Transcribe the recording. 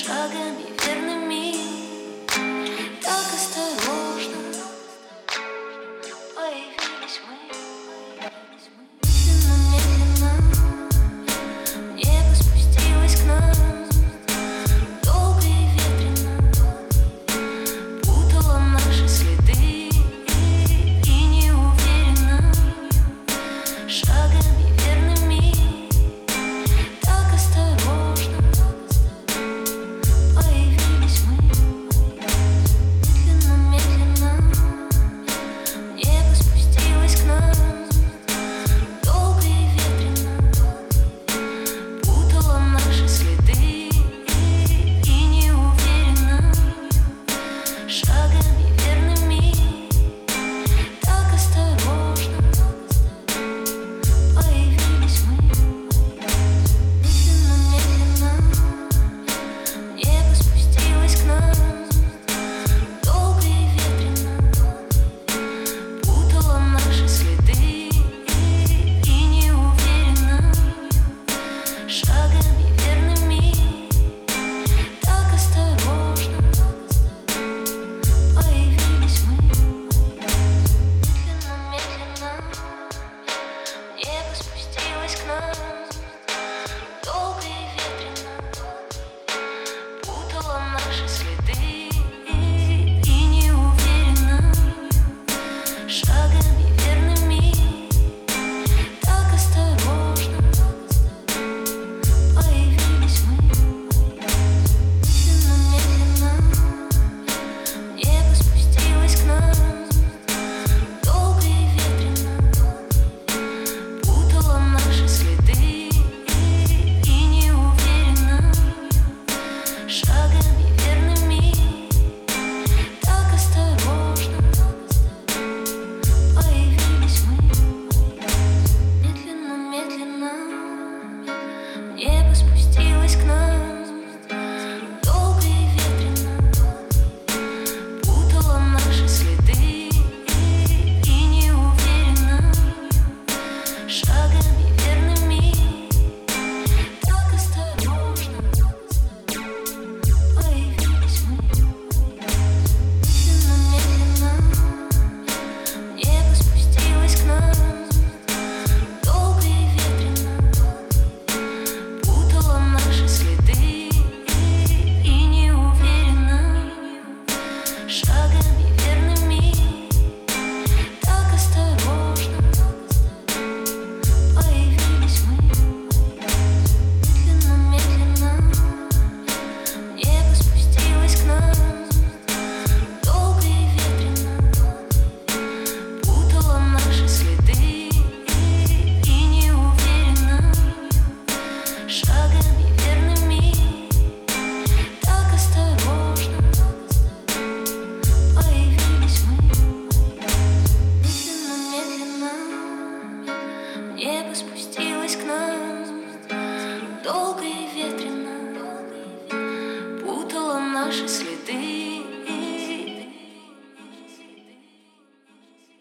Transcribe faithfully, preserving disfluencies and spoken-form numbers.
шагами верными, так осторожно появились мы. Медленно, медленно небо спустилось к нам, долго и ветрено путало наши следы, и неуверенно шагами верными, так осторожно появились мы. Медленно, медленно небо спустилось к нам, долго и ветрено путало наши следы, и неуверенно шагами верными, так осторожно появились мы. Медленно, медленно небо спустилось к нам, долго и ветрено путало наши следы, и неуверенно шагами верными, так осторожно появились мы. Медленно, медленно небо спустилось к нам, долго и ветрено путало наши следы, и неуверенно шагами верными, так осторожно появились мы. Медленно, медленно небо спустилось к нам, долго и ветрено путало наши следы, и неуверенно шагами верными, так осторожно появились мы. Медленно, медленно небо спустилось к нам, долго и ветрено путало наши следы, и неуверенно шагами верными, так осторожно появились мы. Медленно, медленно небо спустилось к нам, долго и ветрено путало наши следы, и неуверенно шагами верными, так осторожно появились мы. Медленно, медленно небо спустилось к нам, долго и ветрено путало наши следы, и неуверенно шагами верными, так осторожно появились мы. Медленно, медленно небо спустилось